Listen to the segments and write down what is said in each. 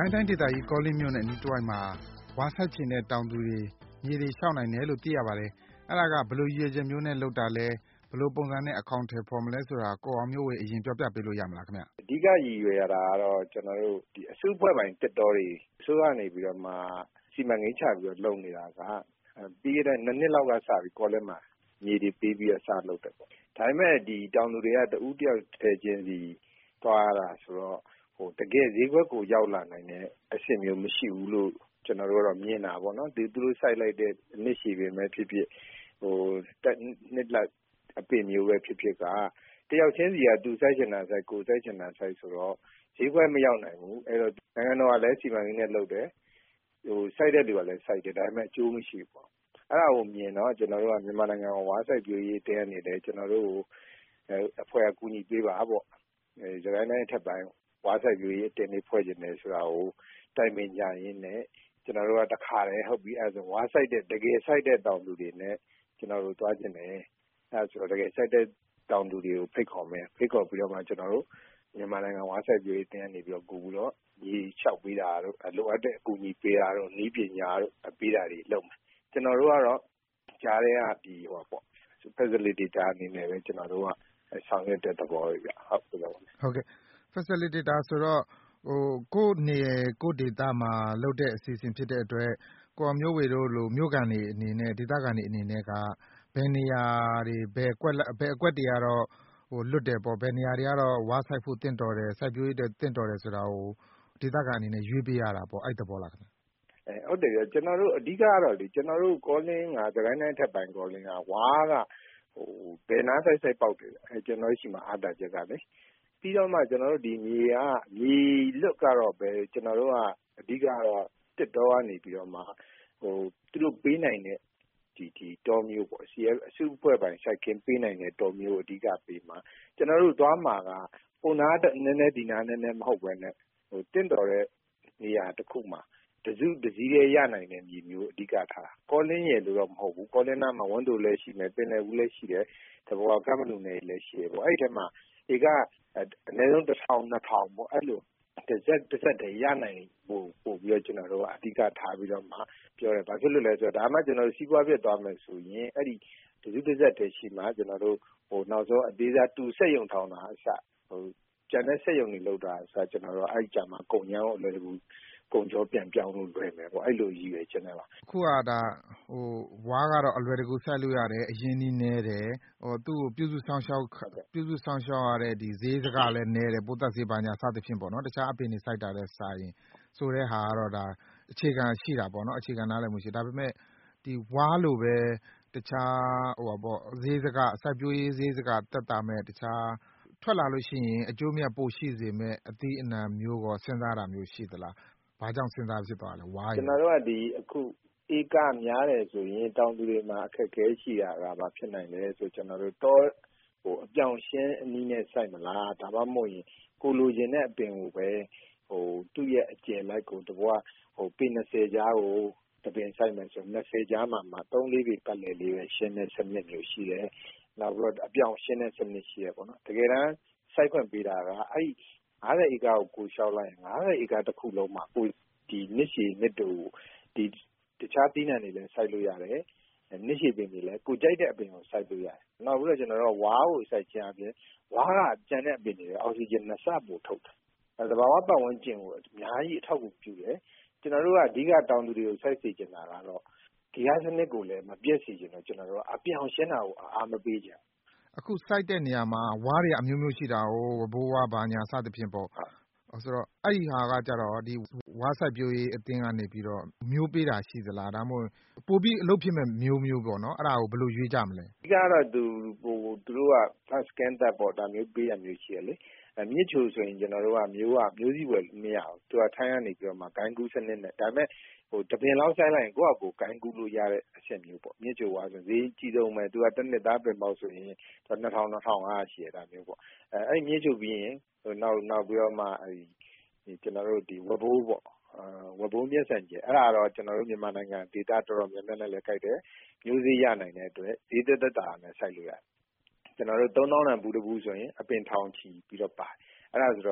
ကိုင်းတိုင်းဒေသကြီးကောလင်းမြို့နဲ့အနီးတဝိုက်မှာဝါစိုက်ချင်တဲ့တောင်သူတွေမြေတွေလျှောက်နိုင်တယ်လို့သိရပါတယ်။အဲ့ဒါကဘယ်လိုရည်ရွယ်ချက်မျိုးနဲ့လုပ်တာလဲဘယ်လိုပုံစံနဲ့အကောင်အထည်ဖော်မလဲဆိုတာကိုအောင်မျိုးဝေအရင်ပြောပြပေးလို့ရမလားခင်ဗျ။အဓိကရည်ရွယ်ရတာကတော့ကျွန်တော်တို့ဒီအစုအဖွဲ့ပိုင်းတက်တော်တွေအစိုးရနေပြီးတော့မှစီမံကိန်းချပြီးတော့လုပ်နေတာကပြီးခဲ့တဲ့2နှစ်လောက်ကစပြီးကောလင်းမှာမြေတွေပေးပြီးတော့စလုပ်တယ်ပေါ့။ဒါပေမဲ့ဒီတောင်သူတွေကတဦးတယောက်တည်းချင်းစီသွားရတာဆိုတော့တကယ်ဈေးကွက်ကိုရောက်လာနိုင်တဲ့အဆင့်မျိုးမရှိဘူးလို့ကျွန်တော်တို့ကတော့မြင်တာပေါ့နော်။သူတို့စိုက်လိုက်တဲ့နှစ်ရှည်ပင်ပဲဖြစ်ဖြစ်နှစ်လက်အပင်မျိုးပဲဖြစ်ဖြစ်ကတယောက်ချင်းစီကသူစိုက်ချင်တာစိုက်ကိုစိုက်ချင်တာစိုက်ဆိုတော့ဈေးကွက်မရောက်နိုင်ဘူး။အဲ့တော့နိုင်ငံတော်ကလည်းစီမံကိန်းနဲ့လုပ်တယ်စိုက်တဲ့လူကလည်းစိုက်တယ်ဒါပေမဲ့အကျိုးမရှိဘူးပေါ့။အဲ့ဒါကိုမြင်တော့ကျွန်တော်တို့ကမြန်မာနိုင်ငံဝါစိုက်ပျိုးရေးတဲအနေနဲ့ကျွန်တော်တို့အဖွဲ့အကူအညီပေးပါပေါ့။စကိုင်းတိုင်းအထက်ပိုင်းဝါစိုက်ပျိုးရေးအတင်းလေးဖွဲ့ခြင်းတယ်ဆိုတာကိုတိုင်ပင်ကြရင်းနဲ့ကျွန်တော်တို့ကတခါတည်းဟုတ်ပြီအဲ့ဆိုဝါစိုက်တဲ့တကယ်စိုက်တဲ့တောင်သူတွေနဲ့ကျွန်တော်တို့သွားခြင်းတယ်အဲ့ဆိုတော့တကယ်စိုက်တဲ့တောင်သူတွေကိုဖိတ်ခေါ်မယ်ဖိတ်ခေါ်ပြီးတော့မှကျွန်တော်တို့မြန်မာနိုင်ငံဝါစိုက်ပျိုးရေးတင်းကနေပြီးတော့ကူပြီးတော့ရေလျှောက်ပေးတာတို့လိုအပ်တဲ့အကူအညီပေးတာတို့နည်းပညာတို့ပေးတာတွေလုပ်မယ်ကျွန်တော်တို့ကတော့ကြားထဲကဒီပေါ့ facilitator အနေနဲ့ပဲကျွန်တော်တို့ကဆောင်ရွက်တဲ့သဘောပဲဗျဟုတ်ကဲ့ facilitator ဆိုတော့ကိုယ့်နေကိုယ့်ဒေသမှာလုပ်တဲ့အစီအစဉ်ဖြစ်တဲ့အတွက်ကိုအောင်မျိုးဝေတို့လိုမြို့ကန်တွေအနေနဲ့ဒေသခံတွေအနေနဲ့ကဘယ်နေရာတွေဘယ်အကွက်တွေကတော့လွတ်တယ်ပေါ့ဘယ်နေရာတွေကတော့ဝါစိုက်ဖို့တင့်တော်တယ်စိုက်ပျိုးရေးတင့်တော်တယ်ဆိုတာကိုဒေသခံအနေနဲ့ရွေးပေးရတာပေါ့အဲ့သဘောလားခင်ဗျဟုတ်တယ်ကျွန်တော်တို့အဓိကကတော့လေကျွန်တော်တို့ကောလင်းကစကိုင်းတိုင်းထက်ပိုင်းကောလင်းကဝါကဘယ်နာစိုက်ပေါက်တယ်ကျွန်တော်ရှိမှာအားတာချက်ကလေပြီးတော့မှကျွန်တော်တို့ဒီမြေလွတ်ကတော့ပဲကျွန်တော်တို့ကအဓိကတော့တစ်တော်ကနေပြီးတော့မှသူတို့ပေးနိုင်တဲ့ဒီတော်မျိုးပေါ့အစုအဖွဲ့ပိုင်းစိုက်ခင်းပေးနိုင်တဲ့တော်မျိုးအဓိကပေးမှာကျွန်တော်တို့သွားမှာကပုံနာနည်းနည်းဒီနာနည်းနည်းမဟုတ်ပဲနဲ့တင့်တော်တဲ့နေရာတစ်ခုမှာတစည်းရဲရနိုင်တဲ့မြေမျိုးအဓိကထားကောလင်းရယ်လို့တော့မဟုတ်ဘူးကောလင်းနာမှာဝန်တိုလည်းရှိမယ်ပင်လယ်ဘူးလည်းရှိတယ်သဘောကမ္မလူနယ်လည်းရှိတယ်ပေါ့အဲ့ဒီထဲမှာဒီကအနည်းဆုံး1000 2000ပေါ့အဲ့လိုတစ်ဆက်တည်းရနိုင်ပို့ပြီးတော့ကျွန်တော်တို့ကအဓိကထားပြီးတော့မှပြောတယ်ဘာဖြစ်လို့လဲဆိုတော့ဒါမှကျွန်တော်တို့စီးပွားဖြစ်သွားမယ်ဆိုရင်အဲ့ဒီတစ်ဆက်တည်းရှိမှကျွန်တော်တို့နောက်ဆုံးအသေးစားတူဆက်ယုံထောင်တာအစကျန်တဲ့ဆက်ယုံတွေလောက်တာအစကျွန်တော်တို့အဲ့ကြမှာကုန်ရမ်းကိုလည်းကုန်ကြောပြန်ပြောင်းလို့လွယ်မယ်ပေါ့အဲ့လိုရည်ရွယ်ချက်နဲ့ပါအခုကဒါဝါကတော့အလွယ်တကူစိုက်လို့ရတယ်အရင်းနှီးနည်းတယ်သူ့ကိုပြုစုစောင့်ရှောက်ရတဲ့ဒီဈေးစကလည်းနည်းတယ်ပိုးသက်ဆေးပါညာစသဖြင့်ပေါ့နော်တခြားအပင်တွေစိုက်တာတဲ့စာရင်ဆိုတဲ့ဟာကတော့ဒါအခြေခံရှိတာပေါ့နော်အခြေခံနားလည်မှုရှိဒါပေမဲ့ဒီဝါလိုပဲတခြားဈေးစကစိုက်ပျိုးရေးဈေးစကတက်တာမဲ့တခြားထွက်လာလို့ရှိရင်အကျိုးမြတ်ပိုရှိစေမဲ့အသီးအနှံမျိုးကိုစဉ်းစားတာမျိုးရှိသလားဘာကြောင့်စဉ်းစားဖြစ်သွားလဲဝါကျွန်တော်တို့ကဒီအခုဧကများတယ်ဆိုရင်တောင်သူတွေမှာအခက်အခဲရှိတာကဘာဖြစ်နိုင်လဲဆိုကျွန်တော်တို့တော့အပြောင်ရှင်းအနည်းနဲ့စိုက်မလားဒါမှမဟုတ်ရင်ကိုလိုချင်တဲ့အပင်ကိုပဲသူ့ရဲ့အကျယ်လိုက်ကိုတဘွားပေ20ကြားကိုတပင်စိုက်မယ်ဆို20ကြားမှာ3-4ပေပတ်လည်လေးပဲရှင်းတဲ့စနစ်မျိုးရှိတယ်နောက်ပြီးတော့အပြောင်ရှင်းတဲ့စနစ်ရှိရပေါ့နော်တကယ်တမ်းစိုက်ခွင့်ပေးတာကအဲ့50ဧကကိုကိုလျှောက်လိုက်ရင်50ဧကတစ်ခုလုံးမှာကိုဒီနှစ်ရှည်နှစ်တူဒီတခြားသီးနှံတွေလည်းစိုက်လို့ရတယ်နှစ်ရှည်ပင်တွေလည်းကိုကြိုက်တဲ့အပင်ကိုစိုက်လို့ရတယ်နောက်ပြီးတော့ကျွန်တော်တို့ဝါးကိုစိုက်ခြင်းအပြင်ဝါးကကျန်တဲ့အပင်တွေအောက်ဆီဂျင်နှစ်ဆပို့ထုတ်တယ်သဘာဝပတ်ဝန်းကျင်ကိုအများကြီးအထောက်အကူပြုတယ်ကျွန်တော်တို့ကအဓိကတောင်သူတွေကိုစိုက်စေချင်တာကတော့ဒီဟာစနစ်ကိုလည်းမပြည့်စေချင်တော့ကျွန်တော်တို့အပြောင်ရှင်းတာကိုအားမပေးကြဘူးအခုစိုက်တဲ့နေရာမှာဝါးတွေအမျိုးမျိုးရှိတာဟိုဝဘိုးဝါးဘာညာစသဖြင့်ပေါ့ဆိုတော့အဲ့ဒီဟာကကြတော့ဒီဝါးစိုက်ပျိုးရေးအသင်းကနေပြီးတော့မျိုးပေးတာရှိသလားဒါမှမဟုတ်ပို့ပြီးအလုပ်ဖြစ်မဲ့မျိုးပေါ့နော်အဲ့ဒါကိုဘယ်လိုရွေးကြမလဲအဓိကတော့သူတို့က first scan တက်ပေါ့ဒါမျိုးပေးရမျိုးရှိရလေမြစ်ချိုဆိုရင်ကျွန်တော်တို့ကမျိုးစည်းဝယ်မရဘူးသူကထိုင်းကနေပြီးတော့မှဂိုင်းကူးစနစ်နဲ့ဒါပေမဲ့တပင်လောက်ဆိုင်လိုက်ရင်ကိုယ့်အကိုဂိုင်းကူးလို့ရတဲ့အချက်မျိုးပေါ့မြစ်ချိုဝါဆိုဈေးကြီးဆုံးပဲသူကတစ်နှစ်သားပင်ပေါက်ဆိုရင်2000-2500ရှိရတာမျိုးပေါ့အဲ့မြစ်ချိုပြီးရင်နောက်ပြီးတော့မှကျွန်တော်တို့ဒီဝဘိုးပေါ့ဝဘိုးမျက်စံကျအဲ့ဒါတော့ကျွန်တော်တို့မြန်မာနိုင်ငံဒေသတော်တော်များများနဲ့လည်းကြိုက်တယ်မျိုးစေ့ရနိုင်တဲ့အတွက်ဈေးသက်တာနဲ့စိုက်လို့ရတယ်ကျွန်တော်တို့3000တန်ဘူးတဘူးဆိုရင်အပင်ထောင်ချီပြီးတော့ပါတယ်အဲ့ဒါဆိုတော့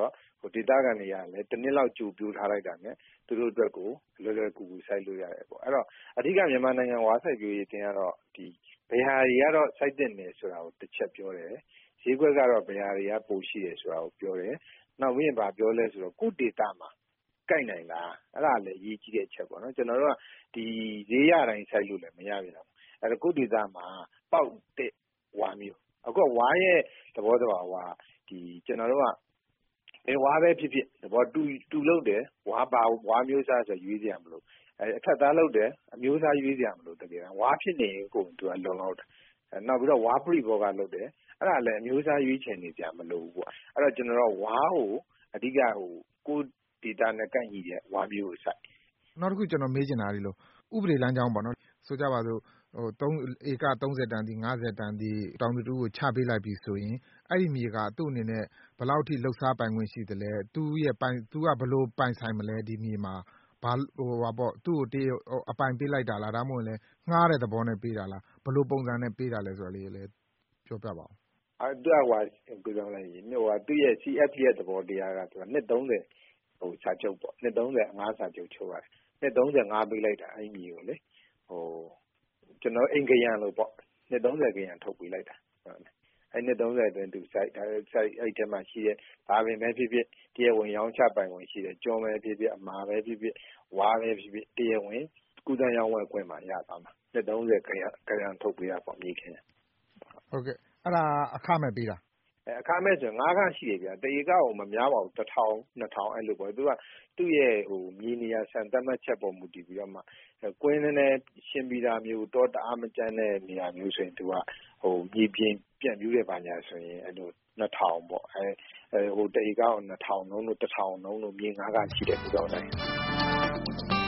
ဒေသခံတွေကလည်းတစ်နှစ်လောက်ကြိုပြိုးထားလိုက်တာနဲ့သူတို့အတွက်ကိုလွယ်လွယ်ကူကူစိုက်လို့ရတယ်ပေါ့အဲ့တော့အဓိကမြန်မာနိုင်ငံဝါစိုက်ပျိုးရေးတင်ကတော့ဒီဘယ်ဟာတွေကတော့စိုက်တင်နေဆိုတာကိုတစ်ချက်ပြောတယ်ဈေးကွက်ကတော့ဘယ်ဟာတွေကပိုရှိတယ်ဆိုတာကိုပြောတယ်နောက်ပြီးရင်ဗာပြောလဲဆိုတော့ကိုယ့်ဒေတာမှာကိုက်နိုင်လားအဲ့ဒါလည်းအရေးကြီးတဲ့အချက်ပေါ့နော်ကျွန်တော်တို့ကဒီဈေးရတိုင်းစိုက်လို့လည်းမရပြန်ဘူးအဲ့တော့ကိုယ့်ဒေတာမှာပေါက်တဲ့ဝါမျိုးအခုဝါရဲ့သဘောတဘာဝဒီကျွန်တော်တို့ကဘယ်ဝါပဲဖြစ်ဖြစ်သဘောတူလို့တယ်ဝါမျိုးစားဆိုရွေးစရာမလိုအထက်သားလို့တယ်အမျိုးသားရွေးစရာမလိုတကယ်ဝါဖြစ်နေကိုသူကလုံလောက်တယ်နောက်ပြီးတော့ဝါပရိဘောကလုပ်တယ်အဲ့ဒါလည်းအမျိုးသားရွေးချယ်နေကြမလို့ဘူးပေါ့အဲ့တော့ကျွန်တော်တို့ဝါကိုအဓိကကိုဒေတာနဲ့ကိုက်ညီတဲ့ဝါမျိုးကိုစိုက်နောက်တစ်ခုကျွန်တော်မေးချင်တာလေလို့ဥပဒေလမ်းကြောင်းပေါ့နော်ဆိုကြပါစို့3 ဧက 30 တန်ဒီ50 တန်ဒီတောင်တူကိုချပေးလိုက်ပြီဆိုရင်အဲ့ဒီမြေကသူ့အနေနဲ့ဘယ်လောက်ထိလှုပ်ရှားပိုင်ခွင့်ရှိသလဲသူကဘယ်လိုပိုင်ဆိုင်မလဲဒီမြေမှာသူ့ကိုအပိုင်ပေးလိုက်တာလားဒါမှမဟုတ်လည်းငှားတဲ့သဘောနဲ့ပေးတာလားဘယ်လိုပုံစံနဲ့ပေးတာလဲဆိုတာလေးလည်းပြောပြပါဦးသူကကိုကြောင်းလိုက်ရင်သူ့ရဲ့ CF ရဲ့သဘောတရားကသူကနှစ်30စာချုပ်ပေါ့နှစ်30ငါးစာချုပ်ချုပ်ရတယ်နှစ်30ငါးပေးလိုက်တာအဲ့မြေကိုလေကျွန်တော်အိမ်ကရံလို့ပေါ့နှစ်30ကရံထုတ်ပေးလိုက်တာအဲ့နှစ်30အတွင်းသူစိုက်အဲ့ထဲမှာရှိတဲ့ဘာပင်ပဲဖြစ်ဖြစ်တရားဝင်ရောင်းချပိုင်ဝင်ရှိတယ်ကျော်ပဲဖြစ်ဖြစ်အမာပဲဖြစ်ဖြစ်ဝါပဲဖြစ်ဖြစ်တရားဝင်ကုသရောင်းဝယ်ခွင့်မှာရသွားမှာနှစ်30ကရံထုတ်ပေးတာပေါ့မြေခင်ဟုတ်ကဲ့အဲ့ဒါအခမဲ့ပေးတာအခမဲ့ဆို5ခန့်ရှိတယ်ဗျာတဧကကိုမများပါဘူး1000 2000အဲ့လိုပေါ့သူကသူ့ရဲ့မြေနေရာဆန်သတ်မှတ်ချက်ပေါ်မူတည်ပြီးတော့မှကွင်းနဲ့ရှင်းပြီးသားမျိုးတော့တအားမကျန်းတဲ့နေရာမျိုးဆိုရင်သူကမြေပြင်ပြန့်ပြူးတဲ့ဘာညာဆိုရင်အဲ့လို2000ပေါ့တဧကကို2000လုံးလို့1000လုံးလို့မြေ5ခန့်ရှိတယ်ပြောတယ်